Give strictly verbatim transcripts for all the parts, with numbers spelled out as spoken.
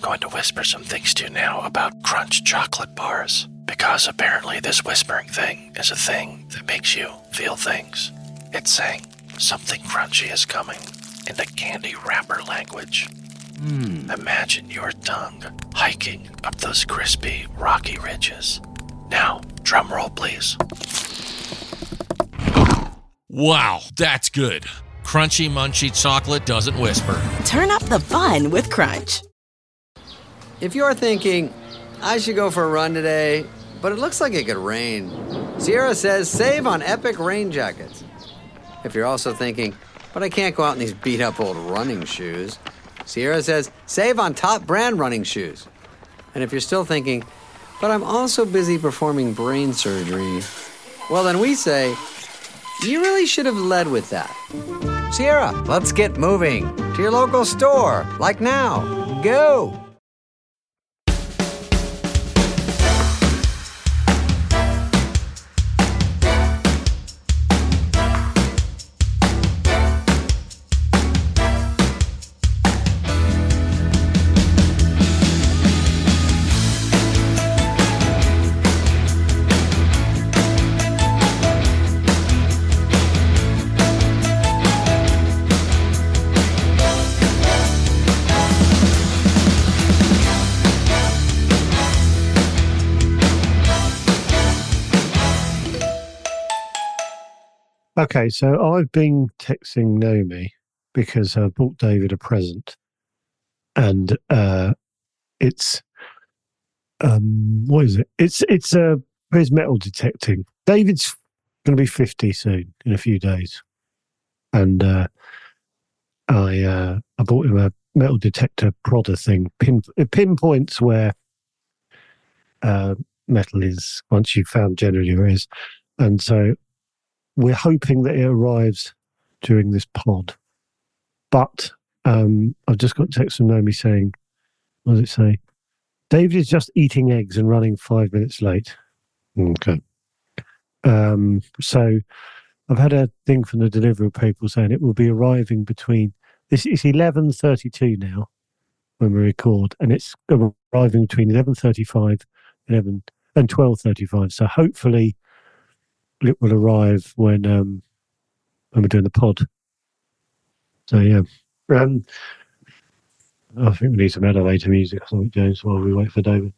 going to whisper some things to you now about Crunch chocolate bars, because apparently this whispering thing is a thing that makes you feel things. It's saying something crunchy is coming in the candy wrapper language. Mm. Imagine your tongue hiking up those crispy, rocky ridges. Now, drum roll, please. Wow, that's good. Crunchy, munchy chocolate doesn't whisper. Turn up the fun with Crunch. If you're thinking, I should go for a run today, but it looks like it could rain, Sierra says save on epic rain jackets. If you're also thinking, but I can't go out in these beat-up old running shoes, Sierra says save on top brand running shoes. And if you're still thinking, but I'm also busy performing brain surgery, well then we say, you really should have led with that. Sierra, let's get moving to your local store, like now. Go! Okay, so I've been texting Naomi because I bought David a present, and uh, it's um, what is it? It's it's uh, his metal detecting. David's going to be fifty soon in a few days, and uh, I uh, I bought him a metal detector prodder thing. Pin, it pinpoints where uh, metal is once you've found generally where it is, and so. We're hoping that it arrives during this pod. But um, I've just got a text from Naomi saying, what does it say? David is just eating eggs and running five minutes late. Okay. Um, so I've had a thing from the delivery people saying it will be arriving between, this is eleven thirty-two now when we record, and it's arriving between eleven thirty-five eleven, and twelve thirty-five. So hopefully it will arrive when um when we're doing the pod. So yeah, um, I think we need some elevator music or something, James, while we wait for David.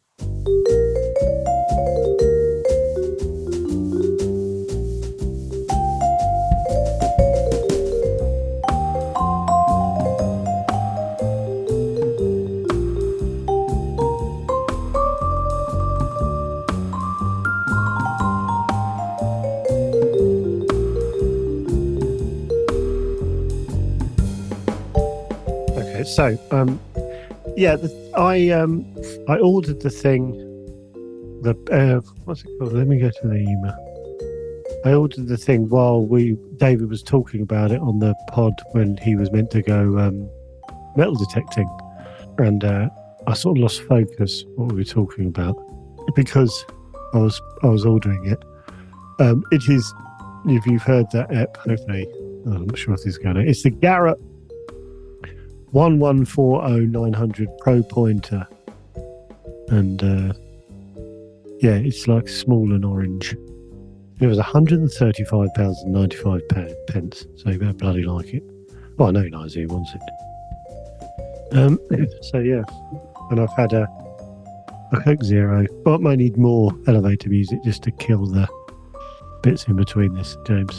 So, um, yeah, the, I um, I ordered the thing. The uh, what's it called? Let me go to the email. I ordered the thing while we David was talking about it on the pod when he was meant to go um, metal detecting, and uh, I sort of lost focus what we were talking about because I was I was ordering it. Um, it is, if you've heard that app, hopefully, oh, I'm not sure if this is going to. It's the Garrett one one four oh nine hundred Pro Pointer, and uh, yeah, it's like small and orange. It was one hundred thirty-five pounds and ninety-five pence, so you better bloody like it. Well, I know Nizzy wants it. Um, so yeah, and I've had a, a Coke Zero, but I might need more elevator music just to kill the bits in between this, James.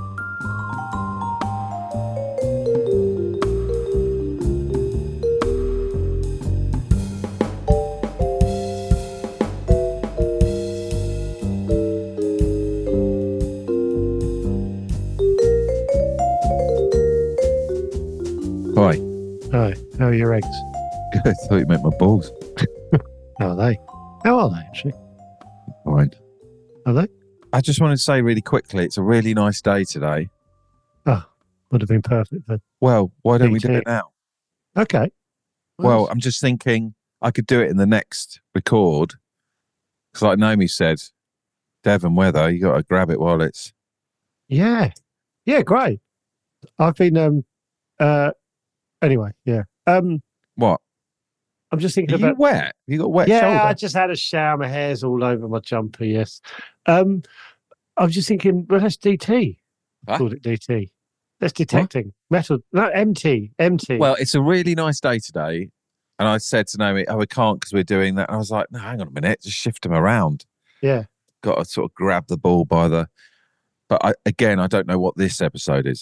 Hi. Hi. How are your eggs? Good. I thought you meant my balls. How are they? How are they, actually? All right. Are they? I just wanted to say really quickly, it's a really nice day today. Oh, would have been perfect then. Well, why don't Me we do too. it now? Okay. Well, Nice. I'm just thinking I could do it in the next record. Because like Naomi said, Devon weather, you got to grab it while it's... Yeah. Yeah, great. I've been, um, uh, anyway, yeah. Um, What? I'm just thinking Are you about. wet? You got wet Yeah, shoulder? I just had a shower. My hair's all over my jumper. Yes. Um, I was just thinking. Well, that's D T. Huh? Called it D T. That's detecting metal. No, M T. M T. Well, it's a really nice day today. And I said to Naomi, oh, we can't because we're doing that. And I was like, no, hang on a minute. Just shift them around. yeah. Got to sort of grab the ball by the... But I, again, I don't know what this episode is.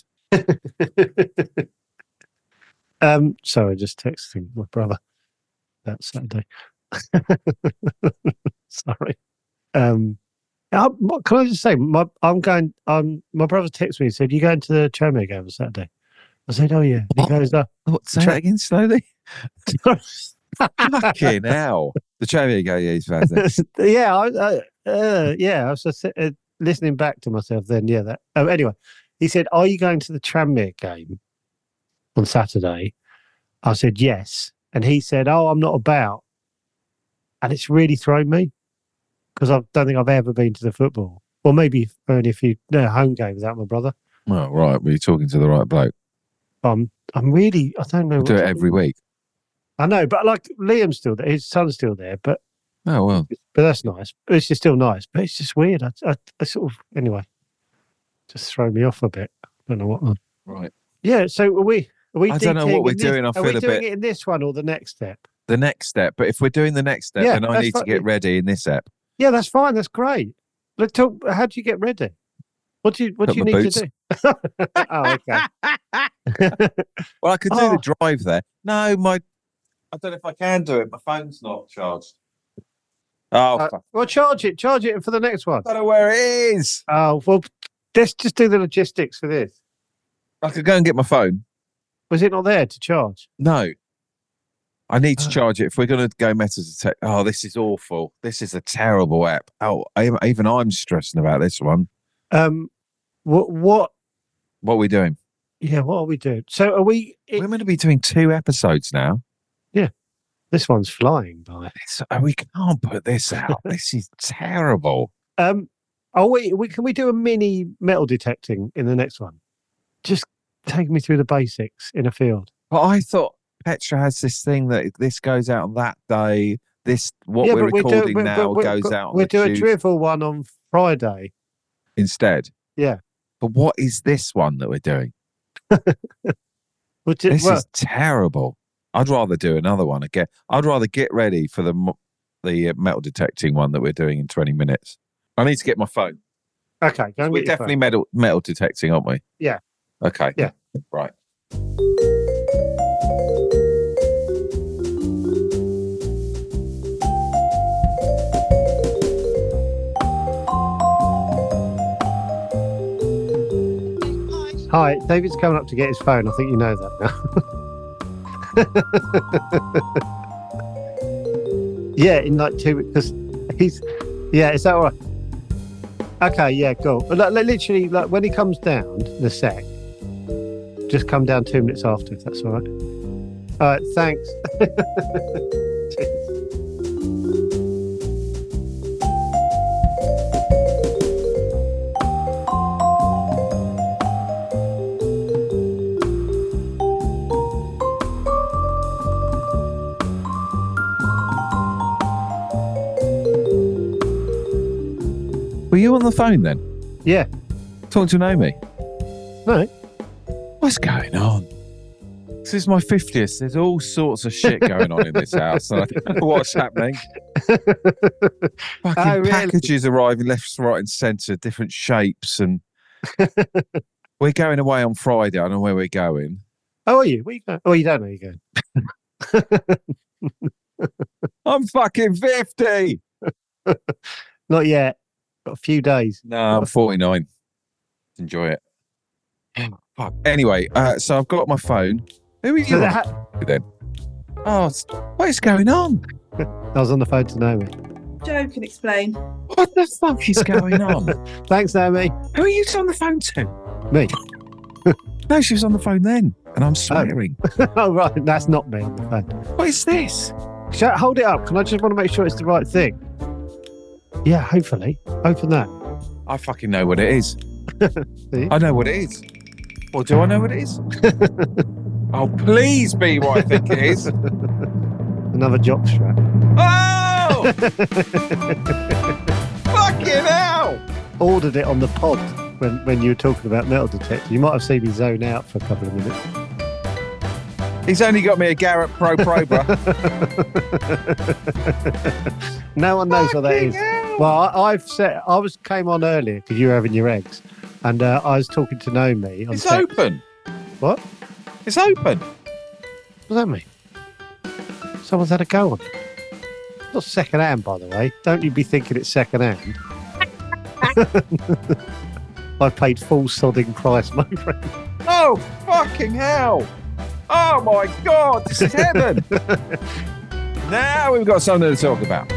um. Sorry, just texting my brother. That Saturday. Sorry. Um. I, what- can I just say, my I'm going. Um. My brother texted me and said, "You going to the Tranmere game on Saturday?" I said, "Oh yeah." He What? goes, uh, What, say Tra- that again slowly? Fucking hell. The Tranmere go, yeah, he's fast. yeah, I, I, uh, yeah. I was just uh, listening back to myself then. Yeah, that. Um, anyway, he said, "Are you going to the Tranmere game on Saturday?" I said, "Yes," and he said, "Oh, I'm not about," and it's really thrown me because I don't think I've ever been to the football, or maybe only a few no, home games without my brother. Well, right. Well, you're talking to the right bloke. Um, I'm really, I don't know. We what do it to- every week. I know, but like Liam's still there, his son's still there, but Oh, well. but that's nice. It's just still nice, but it's just weird. I, I, I sort of anyway, just throw me off a bit. I don't know what. I'm- Right. Yeah. So are we? Are we I don't know what DTing we're in this- doing, I Are feel we a doing bit- it in this one or the next step? The next step. But if we're doing the next step, Yeah, then I that's need to fine. get ready in this app. Yeah, that's fine. That's great. Let's talk. How do you get ready? What do you What Put do you my need boots. to do? oh, okay. Well, I could do Oh. the drive there. No, my... I don't know if I can do it. My phone's not charged. Oh, Uh, fuck. well, charge it. Charge it for the next one. I don't know where it is. Oh well, let's just do the logistics for this. I could go and get my phone. Was it not there to charge? No. I need to Oh. charge it. If we're going to go Metal Detect, oh, this is awful. This is a terrible app. Oh, I, even I'm stressing about this one. Um, what? What? What are we doing? Yeah. What are we doing? So are we? It, We're going to be doing two episodes now. this one's flying by. It's, oh, we can't put this out. This is terrible. Um, are we? We can we do a mini metal detecting in the next one? Just take me through the basics in a field. But I thought Petra has this thing that this goes out on that day. This what Yeah, we're but we do- recording we- now we- goes we- out on We'll the do a Tues- drivel one on Friday. instead. Yeah. But what is this one that we're doing? We'll do, This well, is terrible. I'd rather do another one again. I'd rather get ready for the mo- the uh, metal detecting one that we're doing in twenty minutes. I need to get my phone. okay. Go and We're get your definitely phone. metal metal detecting, aren't we? Yeah. Okay. Yeah. Right. Hi, David's coming up to get his phone. I think you know that now. yeah, in like two because he's yeah. Is that all right? Okay, yeah, cool. But like, like, literally, like when he comes down the sec, just come down two minutes after, if that's all right. All right, thanks. Were you on the phone then? Yeah. Talking to Naomi? No. What's going on? This is my fiftieth. There's all sorts of shit going on in this house. And I don't know what's happening. Fucking Oh, really? packages arriving left, right, and centre, different shapes. And we're going away on Friday. I don't know where we're going. Oh, are you? Where you going? Oh, you don't know you're going. I'm fucking fifty. Not yet. Got a few days. No, I'm forty-nine. Enjoy it. Fuck. Anyway, uh, so I've got my phone. Who are So you that on ha- then? Oh, it's- what is going on? I was on the phone to Naomi. Joe can explain. What the fuck is going on? Thanks, Naomi. Who are you on the phone to? Me. No, she was on the phone then, and I'm swearing. Oh, right. That's not me on the phone. What is this? Shall I hold it up? Can I just want to make sure it's the right thing? Yeah, hopefully. Open that. I fucking know what it is. See? I know what it is. Or do I know what it is? Oh, please be what I think it is. Another jockstrap. Oh! Fucking hell! Ordered it on the pod when, when you were talking about metal detector. You might have seen me zone out for a couple of minutes. He's only got me a Garrett Pro Pro, bro. No one knows what that Fucking is. hell. Well, I, I've said I was came on earlier because you were having your eggs, and uh, I was talking to Naomi. On It's text. open. What? It's open. What does that mean? Someone's had a go on it. It's not second hand, by the way. Don't you be thinking it's second hand. I paid full sodding price, my friend. Oh, fucking hell. Oh, my God. This is heaven. Now we've got something to talk about.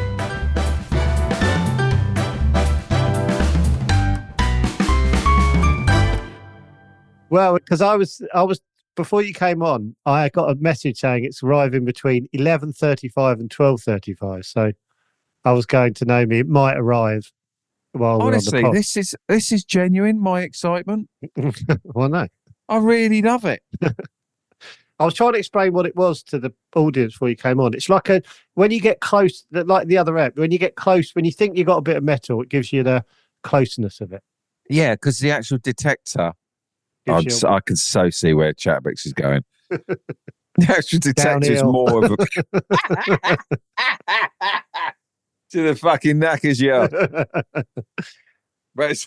Well, because I was, I was before you came on, I got a message saying it's arriving between eleven thirty-five and twelve thirty-five. So I was going to know me. It might arrive while Honestly, we're on the this is this is genuine, my excitement. pod. Well, no. I really love it. I was trying to explain what it was to the audience before you came on. It's like a when you get close, like the other app, when you get close, when you think you got a bit of metal, it gives you the closeness of it. Yeah, because the actual detector, Gives I'm you so, I can so see where Chatbix is going. The actual detector is Downhill. more of a to the fucking knackers, yeah. But it's,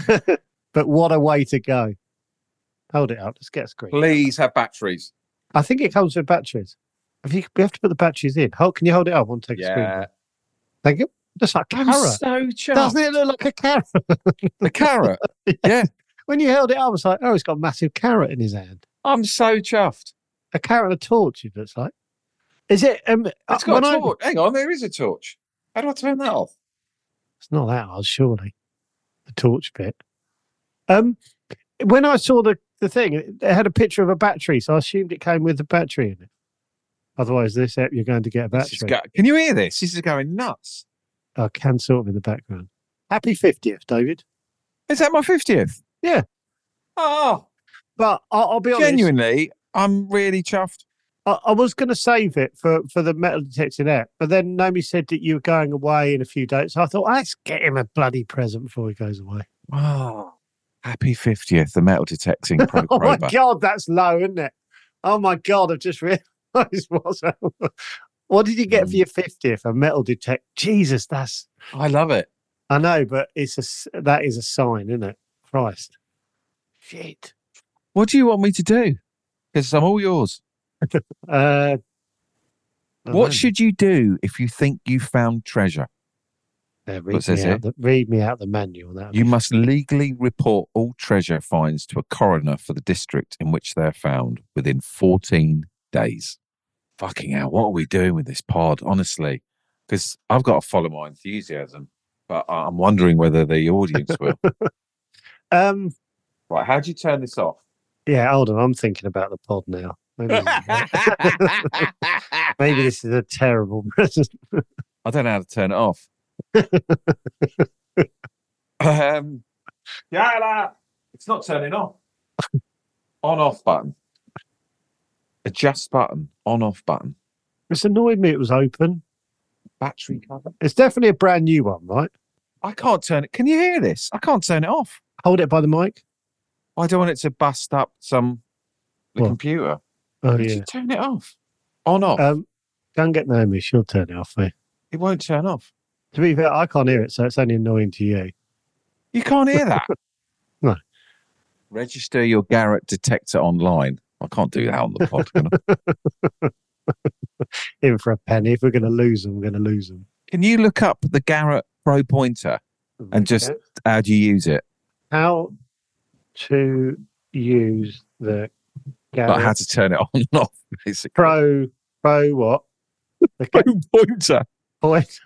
But what a way to go. Hold it up. Let's get a screen. please have batteries. I think it comes with batteries. If you, we have to put the batteries in. Hold, can you hold it up? I want to take a screen. Yeah, Thank you. Just like a I'm carrot. so chuffed. Doesn't it look like a carrot? The carrot. Yeah, When you held it up, I was like, oh, he's got a massive carrot in his hand. I'm so chuffed. A carrot and a torch, it looks like. Is it? Um, It's when got a I- torch. Hang on, there is a torch. How do I turn that off? It's not that hard, surely. The torch bit. Um, when I saw the, the thing, it it had a picture of a battery, so I assumed it came with the battery in it. Otherwise, this app, you're going to get a This is battery. go- Can you hear this? This is going nuts. I can sort of in the background. Happy fiftieth, David. Is that my fiftieth? Yeah. Oh, But I'll, I'll be honest. genuinely, I'm really chuffed. I, I was going to save it for, for the metal detecting app, but then Naomi said that you were going away in a few days. So I thought, let's get him a bloody present before he goes away. Oh, happy fiftieth, the metal detecting pro Oh my Prober. God, that's low, isn't it? Oh my God, I've just realised what's What did you get for Mm. your fiftieth? A metal detect. Jesus, that's, I love it. I know, but it's a, s- that is a sign, isn't it? Christ. Shit. What do you want me to do? Because I'm all yours. Uh, I What know. should you do if you think you found treasure? Uh, what read, says me here? out the, read me out the manual. That'd You be- must legally report all treasure finds to a coroner for the district in which they're found within fourteen days. Fucking hell, what are we doing with this pod, honestly? Because I've got to follow my enthusiasm, but I- I'm wondering whether the audience will. Um, Right, how do you turn this off? yeah, hold on. I'm thinking about the pod now. Maybe this is, maybe this is a terrible present. I don't know how to turn it off. um, yeah, it's not turning off. On off button. Adjust button. On off button. It's annoyed me it was open. Battery cover. It's definitely a brand new one, right? I can't turn it. Can you hear this? I can't turn it off. Hold it by the mic. I don't want it to bust up some the What? computer. Oh, Did yeah. you turn it off? On off. Um, go and get Naomi. She'll turn it off for you. it won't turn off. To be fair, I can't hear it, so it's only annoying to you. You can't hear that. No. Register your Garrett detector online. I can't do that on the pod. Can I? In for a penny. If we're going to lose them, we're going to lose them. Can you look up the Garrett Pro Pointer and just how do you use it? How to use the Like how Garrett to turn it on and off, basically. Pro, Pro what? The Pro Pointer. point.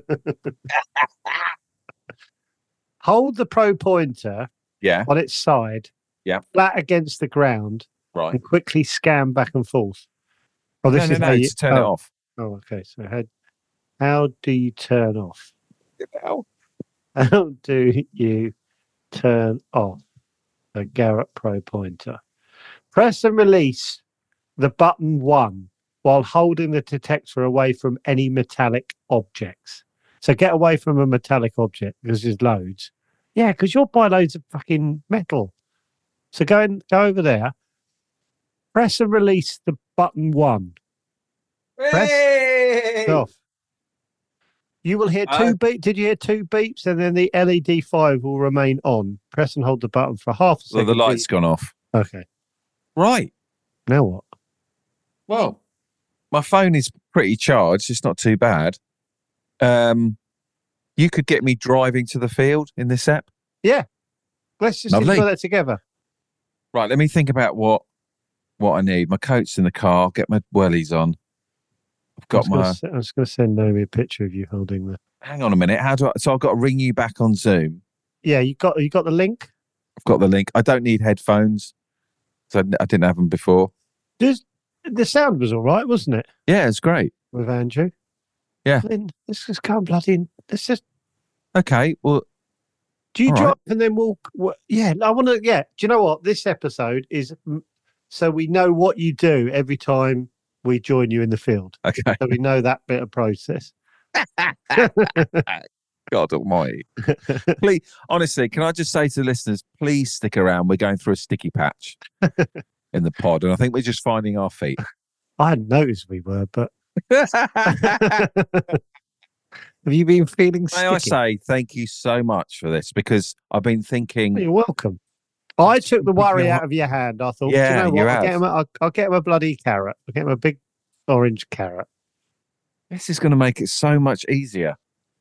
Hold the Pro Pointer Yeah, on its side, Yeah. flat against the ground, right. and quickly scan back and forth. Oh, No, this no, is no, how you to turn oh, it off. Oh, okay. So how how do you turn off? Ow. How do you turn off a Garrett Pro Pointer? Press and release the button one while holding the detector away from any metallic objects. So get away from a metallic object because there's loads. Yeah, because you'll buy loads of fucking metal. So go and go over there, press and release the button one. Press Hey! off. You will hear two Uh, beeps. Did you hear two beeps? And then the L E D five will remain on. Press and hold the button for half a So second. the light's gone off. Okay. Right. Now what? Well, my phone is pretty charged. It's not too bad. Um, you could get me driving to the field in this app. Yeah. Let's just Lovely. enjoy that together. Right. Let me think about what what I need. My coat's in the car. Get my wellies on. I've got I was my. gonna se- I was going to send Naomi a picture of you holding the. Hang on a minute. How do I? So I've got to ring you back on Zoom. Yeah, you got you got the link. I've got the link. I don't need headphones. So I I didn't have them before. Just, the sound was all right, wasn't it, Yeah, it's great. with Andrew? Yeah. Then let's just go and bloody. in- Let's just. Okay. Well, Do you All right. drop and then we'll? w- Yeah, I want to. Yeah. Do you know what this episode is? mm, So we know what you do every time we join you in the field. okay. So we know that bit of process. God almighty. Please, honestly, can I just say to the listeners, please stick around. We're going through a sticky patch in the pod, and I think we're just finding our feet. I hadn't noticed we were, but have you been feeling sticky? May I say thank you so much for this, because I've been thinking, You're welcome. I took the worry out of your hand. I thought, Yeah, do you know you what? I'll get, have. him a, I'll, I'll get him a bloody carrot. I'll get him a big orange carrot. this is going to make it so much easier.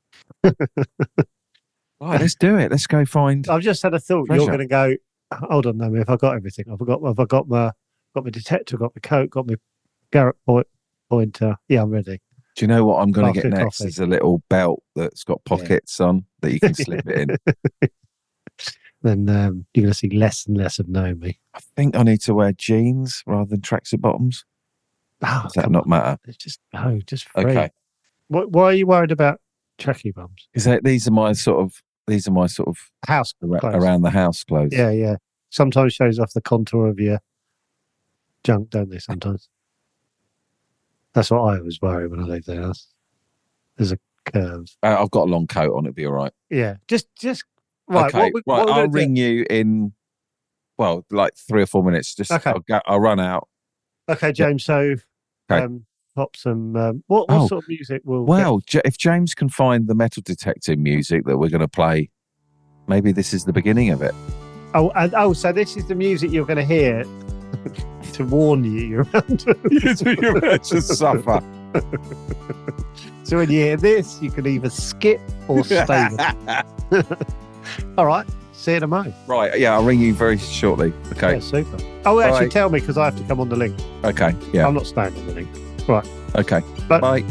Right, let's do it. Let's go find. I've just had a thought. Pleasure. You're going to go, hold on, no, if I got everything. I've got, have I got my, got my detector, got my coat, got my carrot point, pointer. Yeah, I'm ready. Do you know what I'm going to After get next? coffee. Is a little belt that's got pockets on that you can slip it in. Then um, you're going to see less and less of Naomi. I think I need to wear jeans rather than tracksuit bottoms. Oh, Does that come not on. matter? It's just, no, just free. Okay. What, why are you worried about tracky bums? Is that these are my sort of these are my sort of House ar- clothes. around the house clothes. Yeah, yeah. Sometimes shows off the contour of your junk, don't they? Sometimes. That's what I was worried when I leave the house. There's a curve. Uh, I've got a long coat on. It'll be all right. Yeah, just, just right. okay, What we, right. what we're I'll gonna do- ring you in, well, like three or four minutes. Just Okay. I'll, go, I'll run out. Okay, James. So, Okay. um, pop some. Um, what what Oh, sort of music will? Well, J- if James can find the metal detector music that we're going to play, maybe this is the beginning of it. Oh, and oh, so this is the music you're going to hear to warn you you're around. You're about to suffer. So when you hear this, you can either skip or stay. with it. All right. See you tomorrow. Right. Yeah, I'll ring you very shortly. Okay. Yeah, super. Oh, actually, Bye. tell me because I have to come on the link. Okay. Yeah. I'm not staying on the link. Right. Okay. But- Bye.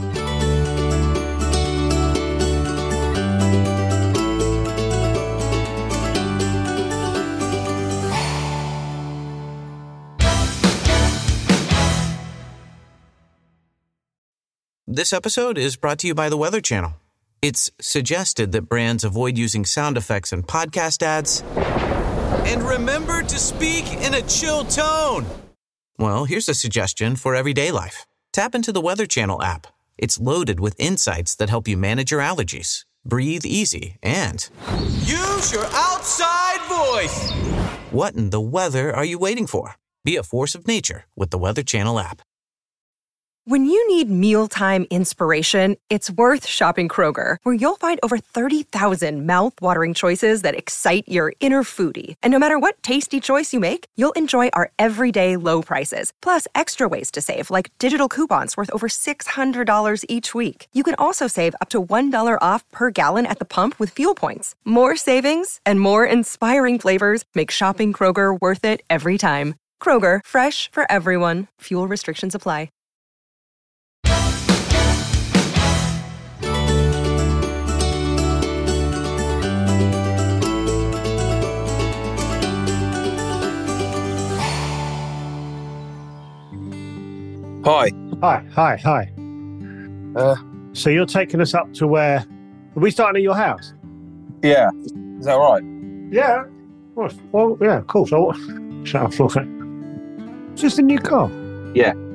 This episode is brought to you by the Weather Channel. It's suggested that brands avoid using sound effects in podcast ads. And remember to speak in a chill tone. Well, here's a suggestion for everyday life. Tap into the Weather Channel app. It's loaded with insights that help you manage your allergies, breathe easy, and use your outside voice. What in the weather are you waiting for? Be a force of nature with the Weather Channel app. When you need mealtime inspiration, it's worth shopping Kroger, where you'll find over thirty thousand mouth-watering choices that excite your inner foodie. And no matter what tasty choice you make, you'll enjoy our everyday low prices, plus extra ways to save, like digital coupons worth over six hundred dollars each week. You can also save up to one dollar off per gallon at the pump with fuel points. More savings and more inspiring flavors make shopping Kroger worth it every time. Kroger, fresh for everyone. Fuel restrictions apply. Hi. Hi, hi, hi. Uh, So you're taking us up to where? Are we starting at your house? Yeah. Is that right? Yeah. Well, well yeah, cool. So, shut up, look at. Just a new car. Yeah.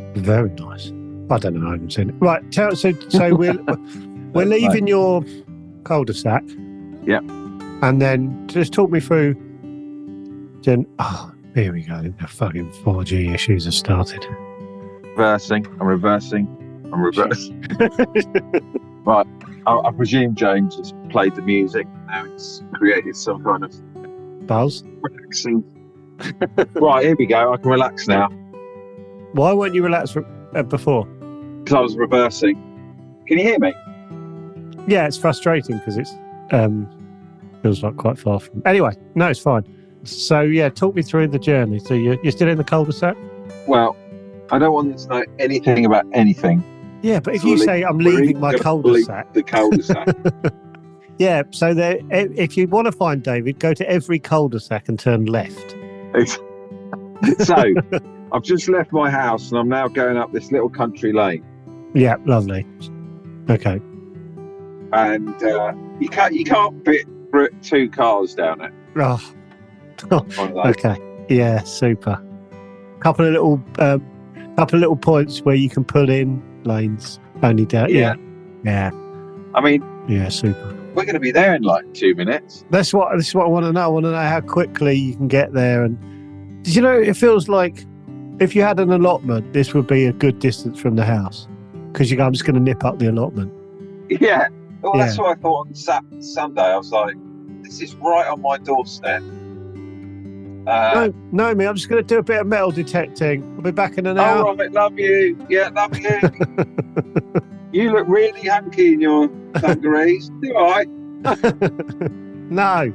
Very nice. I don't know. I haven't seen it. Right. Tell, so so we're we're leaving your cul-de-sac. Yeah. And then just talk me through. Then oh, here we go. The fucking four G issues have started. Reversing. I'm reversing. I'm reversing. Right. I, I presume James has played the music. Now it's created some kind of buzz. Relaxing. Right. Here we go. I can relax now. Why weren't you relaxed uh, before? Because I was reversing. Can you hear me? Yeah, it's frustrating because it's um, feels like quite far from. Anyway, no, it's fine. So yeah, talk me through the journey. So you're, you're still in the cul-de-sac? Well, I don't want to know anything about anything. Yeah, but if So you leave- say I'm we're leaving my gonna cul-de-sac, leave the cul-de-sac. yeah. So there, if you want to find David, go to every cul-de-sac and turn left. So I've just left my house and I'm now going up this little country lane. Yeah, lovely. Okay. And uh, you can't you can't fit two cars down it. Oh. One of those. Okay. Yeah, super. Couple of little, um, couple of little points where you can pull in lanes. Only down. Yeah. Yeah. I mean, Yeah, super. we're going to be there in like two minutes. That's what. This is what I want to know. I want to know how quickly you can get there. And did you know? It feels like if you had an allotment, this would be a good distance from the house because you go, I'm just going to nip up the allotment. Yeah. Well, that's Yeah. what I thought on Sat- Sunday. I was like, this is right on my doorstep. Uh, No, no, me. I'm just going to do a bit of metal detecting. I'll be back in an hour. All right, love you. Yeah, love you. You look really hunky in your dungarees. You all right? No.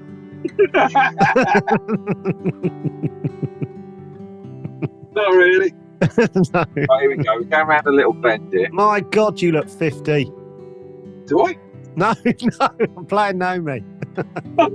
Not really. No. Right, here we go. We're going around a little bend here. My God, you look fifty. Do I? No, no, I'm playing no me. Oh,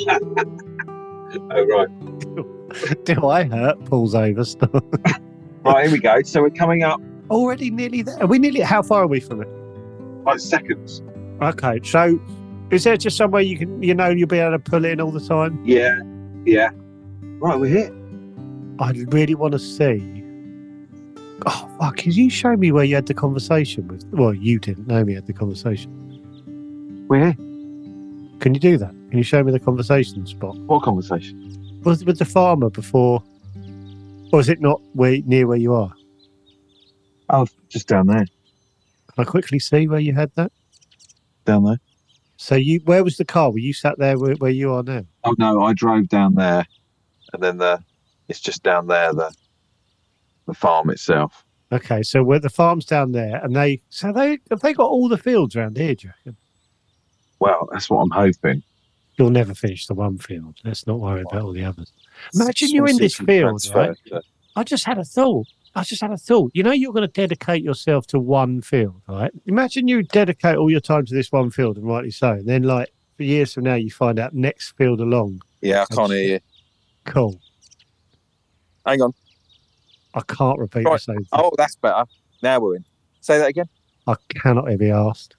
right. Do I hurt? Pulls over. Stop. Right, here we go. So we're coming up Already nearly there. Are we nearly? How far are we from it? like seconds. Okay, so is there just somewhere you can, you know, you'll be able to pull in all the time? Yeah, yeah. Right, we're here. I really want to see. Oh fuck! Can you show me where you had the conversation with? Well, you didn't know me had the conversation. We're here. Can you do that? Can you show me the conversation spot? What conversation? Was it with the farmer before, or is it not where near where you are? Oh, just down there. Can I quickly see where you had that? Down there. So you, where was the car? Were you sat there where, where you are now? Oh no, I drove down there, and then the it's just down there the the farm itself. Okay, so where the farm's down there, and they, so they have they got all the fields around here, do you reckon? Well, that's what I'm hoping. You'll never finish the one field. Let's not worry about all the others. Imagine Just you're wanna in see this if we field, transfer right? to- I just had a thought. I just had a thought. You know, you're going to dedicate yourself to one field, right? Imagine you dedicate all your time to this one field, and rightly so. And then, like, for years from now, you find out next field along. Yeah, I can't hear you. Cool. Hang on. I can't repeat Right. the same thing. Oh, that's better. Now we're in. Say that again. I cannot be asked.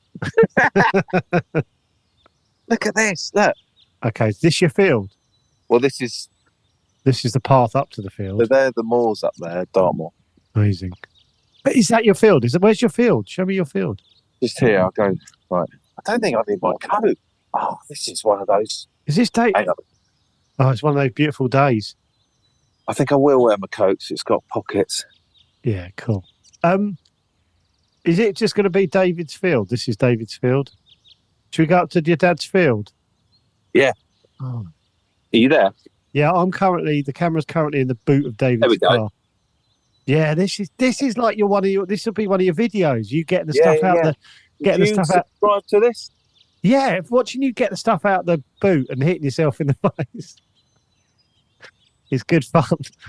Look at this. Look. Okay, is this your field? Well, this is This is the path up to the field. they're the moors up there, Dartmoor. Amazing. But is that your field? Is it? Where's your field? Show me your field. Just here. I'll go. Right. I don't think I need my coat. Oh, this is one of those. Is this day? Hang on. Oh, it's one of those beautiful days. I think I will wear my coat 'cause it's got pockets. Yeah, cool. Um, is it just going to be David's field? This is David's field. Should we go up to your dad's field? Yeah. Oh. Are you there? Yeah, I'm currently. The camera's currently in the boot of David's There we go. car. Yeah, this is this is like your one of your. This will be one of your videos. You getting the Yeah, stuff out yeah. the, getting the Did you stuff out. subscribe to this? Yeah, watching you get the stuff out the boot and hitting yourself in the face. It's good fun.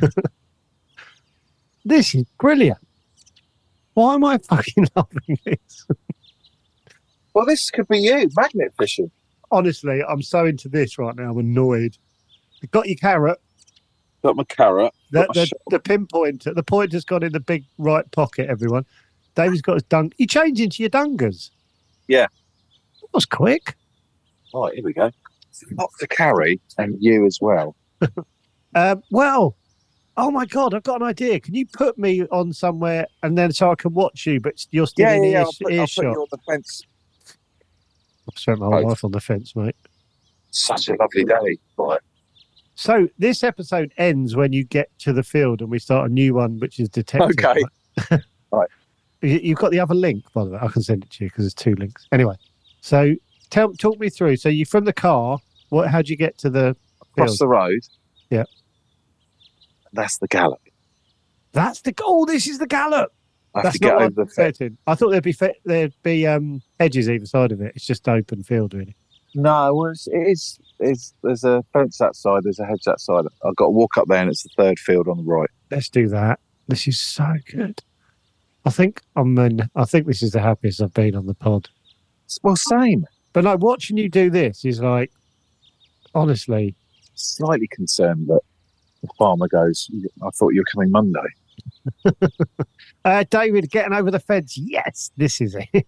This is brilliant. Why am I fucking loving this? Well, this could be you, magnet fishing. Honestly, I'm so into this right now. I'm annoyed. You've got your carrot. Got my carrot. The, got my the, shot. the pinpoint, the pointer's gone in the big right pocket, everyone. David's got his dung. You change into your dungers. Yeah. That was quick. Right, here we go. Lot to carry, and you as well. Um, well, Oh my God, I've got an idea. Can you put me on somewhere and then so I can watch you, but you're still Yeah, in yeah, yeah. ear, I'll put, I'll earshot? put you on the fence. I've spent my whole Right. life on the fence, mate. Such a lovely day. Right. So this episode ends when you get to the field and we start a new one, which is detective. Okay. Right? Right. You- You've got the other link, by the way. I can send it to you because there's two links. Anyway, so tell talk me through. So you from the car. What? How'd you get to the Across field? the road. Yeah. That's the gallop. That's the oh, this is the gallop. I have That's to get not what over the I'm expecting. I thought there'd be fe- there'd be um hedges either side of it. It's just open field, really. No, well, it's, it is. It's, there's a fence that side. There's a hedge that side. I've got to walk up there, and it's the third field on the right. Let's do that. This is so good. I think I'm in, I think this is the happiest I've been on the pod. Well, same. But like watching you do this is like, honestly, Slightly concerned that the farmer goes, "I thought you were coming Monday." uh, David getting over the fence. Yes, this is it.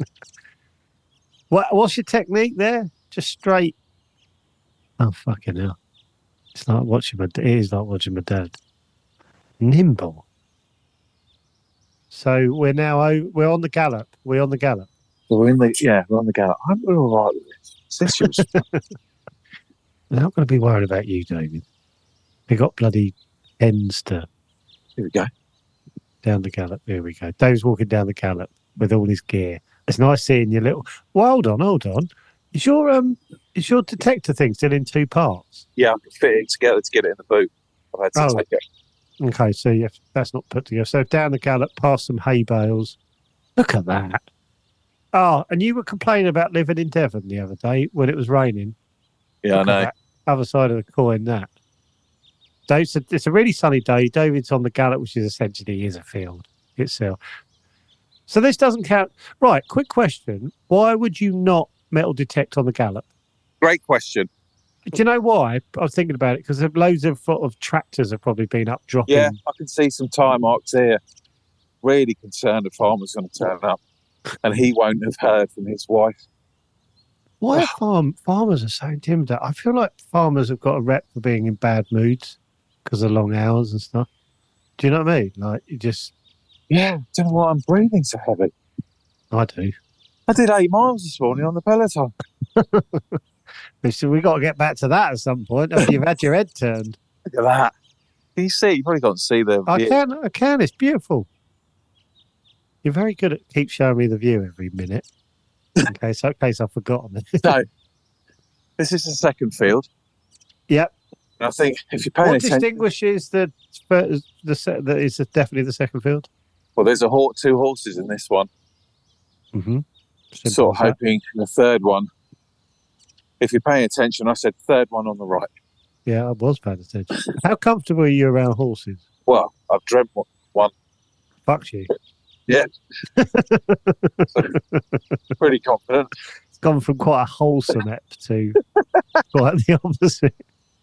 what, what's your technique there? Just straight. Oh fucking hell! It's like watching my. It is like watching my dad. Nimble. So we're now o- we're on the gallop. We're on the gallop. So we're in the yeah, we're on the gallop. I'm all right with this. This was They're not going to be worried about you, David. We got bloody hens to here we go. down the gallop. Here we go. Dave's walking down the gallop with all his gear. It's nice seeing your little. Well, hold on, hold on. Is your um is your detector thing still in two parts? Yeah, I can fit it together to get it in the boot. I've had to Oh. take it. Okay, so yeah, that's not put together. So down the gallop, past some hay bales. Look at that. Oh, and you were complaining about living in Devon the other day when it was raining. Yeah, I Look at know. that. Other side of the coin, that. So it's a, it's a really sunny day. David's on the gallop, which is essentially is a field itself. So this doesn't count. Right, quick question. Why would you not metal detect on the gallop? Great question. Do you know why? I was thinking about it because loads of, of tractors have probably been up dropping. Yeah, I can see some tire marks here. Really concerned the farmer's going to turn up, and he won't have heard from his wife. Why are farm, farmers are so intimidating? I feel like farmers have got a rep for being in bad moods because of long hours and stuff. Do you know what I mean? Like, you just... Yeah, don't know why I'm breathing so heavy. I do. I did eight miles this morning on the Peloton. So we got to get back to that at some point after you've had your head turned. Look at that. Can you see? You probably can't see the I view. can, I can. It's beautiful. You're very good at keep showing me the view every minute. In case, in case I've forgotten it. So, this is the second field. Yep. And I think if you're paying What attention... distinguishes the the, the se- that is definitely the second field? Well, there's a horse, two horses in this one. Mm-hmm. Sort of hoping the third one. If you're paying attention, I said third one on the right. Yeah, I was paying attention. How comfortable are you around horses? Well, I've dreamt one. Fuck you. Yeah. So, pretty confident. It's gone from quite a wholesome ep to quite the opposite.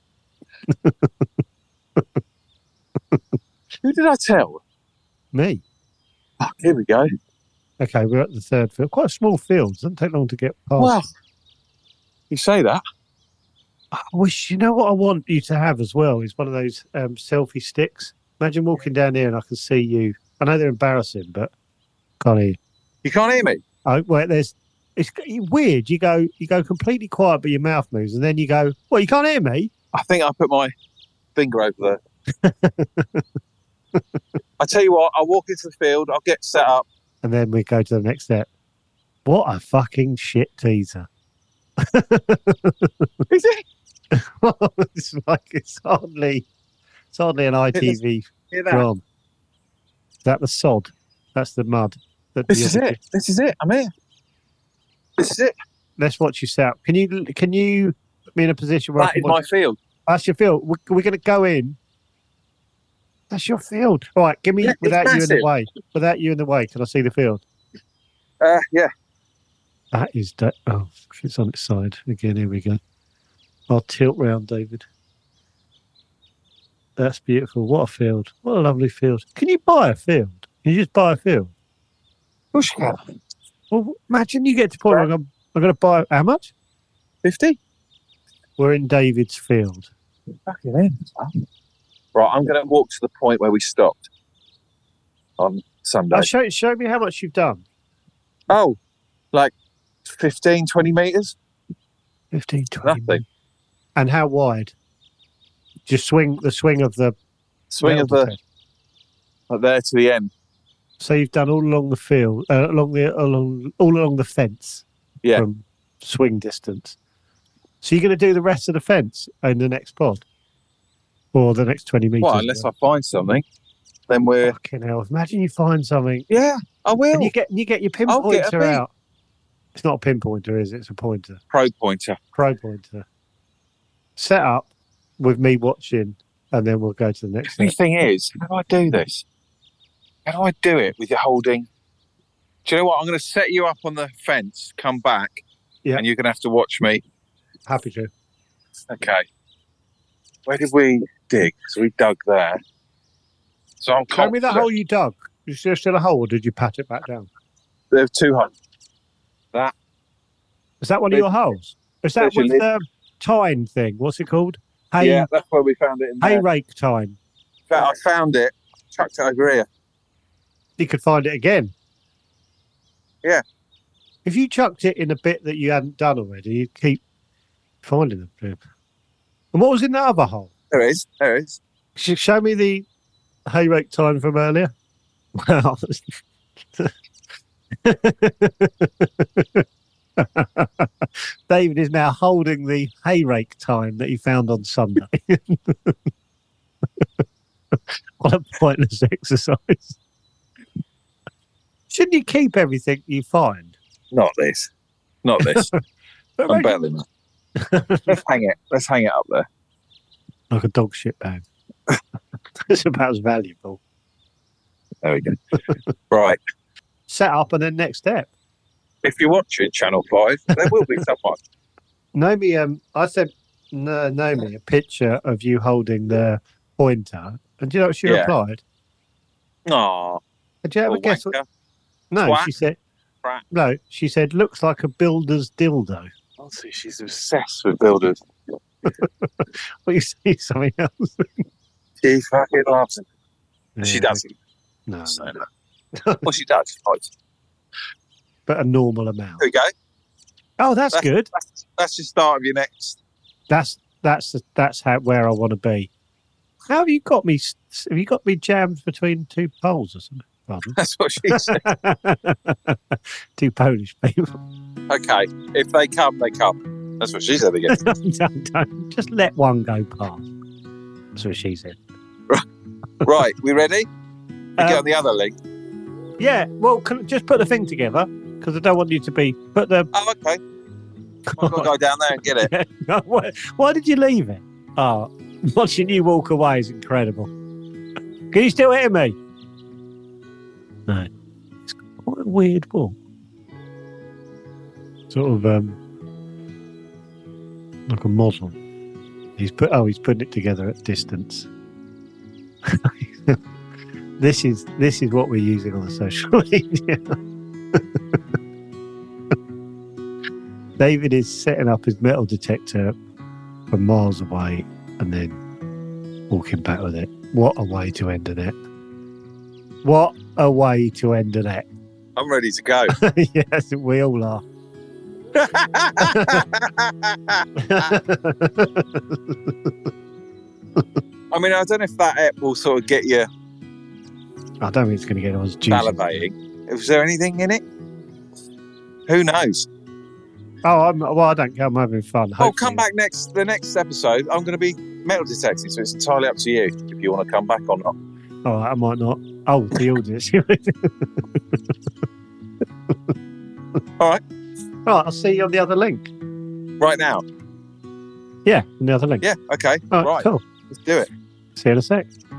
Who did I tell? Me. Fuck, here we go. Okay, we're at the third field. Quite a small field. Doesn't take long to get past. Well, you say that. I wish, you know what I want you to have as well is one of those um, selfie sticks. Imagine walking down here and I can see you. I know they're embarrassing, but can't hear you. You can't hear me? Oh, wait, there's, it's weird. You go, you go completely quiet, but your mouth moves, and then you go, "What? You can't hear me?" I think I put my finger over there. I tell you what, I'll walk into the field, I'll get set up. And then we go to the next step. What a fucking shit teaser! Is it? It's like it's hardly, it's hardly an I T V Hear that? drum. Is that the sod? That's the mud. That This the is other- it. This is it. I'm here. This is it. Let's watch you set up. Can you can you be in a position where I That can is my watch- field. That's your field. We're, we're going to go in. That's your field. All right, give me Yeah, it's without you in the massive. way. Without you in the way, can I see the field? Uh, yeah. That is that. Oh, it's on its side again. Here we go. I'll tilt round, David. That's beautiful. What a field! What a lovely field. Can you buy a field? Can you just buy a field? Push can. Well, imagine you get to the point where I'm, I'm going to buy how much? fifty? We're in David's field. Fucking in. Right, I'm going to walk to the point where we stopped on Sunday. Oh, show, show me how much you've done. Oh, like fifteen, twenty metres? fifteen, twenty. Nothing. And how wide? Just swing the swing of the Swing of the, like there to the end. So you've done all along the field, uh, along the along all along the fence, yeah, from swing distance. So you're going to do the rest of the fence in the next pod, or the next twenty meters. Well, unless I find something, then we're. Fucking hell! Imagine you find something. Yeah, I will. And you get you get your pinpointer out. It's not a pinpointer, is it? It's a pointer. Pro pointer. Pro pointer. Set up with me watching, and then we'll go to the next. The thing is, how do I do this? How do I do it with you holding? Do you know what? I'm going to set you up on the fence, come back, yeah, and you're going to have to watch me. Happy to. Okay. Where did we dig? So we dug there. So I'm Show me the hole you dug. Is there still a hole, or did you pat it back down? There's two holes. That. Is that one of your holes? Is that with the tine thing? What's it called? Hay, yeah, that's where we found it in hay there. rake tine. In fact, I found it, chucked it over here. You could find it again. Yeah. If you chucked it in a bit that you hadn't done already, you'd keep finding them. And what was in the other hole? There is. There is. Show me the hay rake tine from earlier. Wow. David is now holding the hay rake tine that he found on Sunday. What a pointless exercise. Shouldn't you keep everything you find? Not this. Not this. I'm better than that. Let's hang it. Let's hang it up there. Like a dog shit bag. It's about as valuable. There we go. Right. Set up and then next step. If you're watching Channel five, there will be someone. Naomi, um, I sent uh, Naomi a picture of you holding the pointer. And do you know what she Yeah. replied? Aww. Did you ever Little guess wanker. what? No, Twat. she said. Brat. No, she said, looks like a builder's dildo. Oh, see, she's obsessed with builders. Well, you see something else. She fucking loves them. Yeah. She doesn't. No, So, no. no. Well, she does. Right. But a normal amount. There we go. Oh, that's, That's, good. That's, that's the start of your next. That's that's that's how where I want to be. How have you got me? Have you got me jammed between two poles or something? Pardon? That's what she said. Two Polish people. Okay. If they come, they come. That's what she said again. don't, don't. Just let one go past. That's what she said. Right. We ready? We get Um, on the other link. Yeah. Well, can, just put the thing together because I don't want you to be. Put the. Oh, okay. I've got to go down there and get it. No, why, why did you leave it? Oh, watching you walk away is incredible. Can you still hear me? No. It's quite a weird walk. Sort of um, like a model. He's put. Oh, he's putting it together at distance. This is this is what we're using on the social media. David is setting up his metal detector from miles away and then walking back with it. What a way to end a net. What a way to end a net. I'm ready to go. Yes, we all are. I mean, I don't know if that app will sort of get you I don't think it's going to get us juicy. salivating. Is there anything in it? Who knows? Oh, I'm, well, I don't care. I'm having fun. Oh, Hopefully. come back next the next episode. I'm going to be metal detecting, so it's entirely up to you if you want to come back or not. Oh, I might not. Oh, the audience. All right. All right, I'll see you on the other link. Right now. Yeah, on the other link. Yeah. Okay. All right, right. cool. Let's do it. See you in a sec.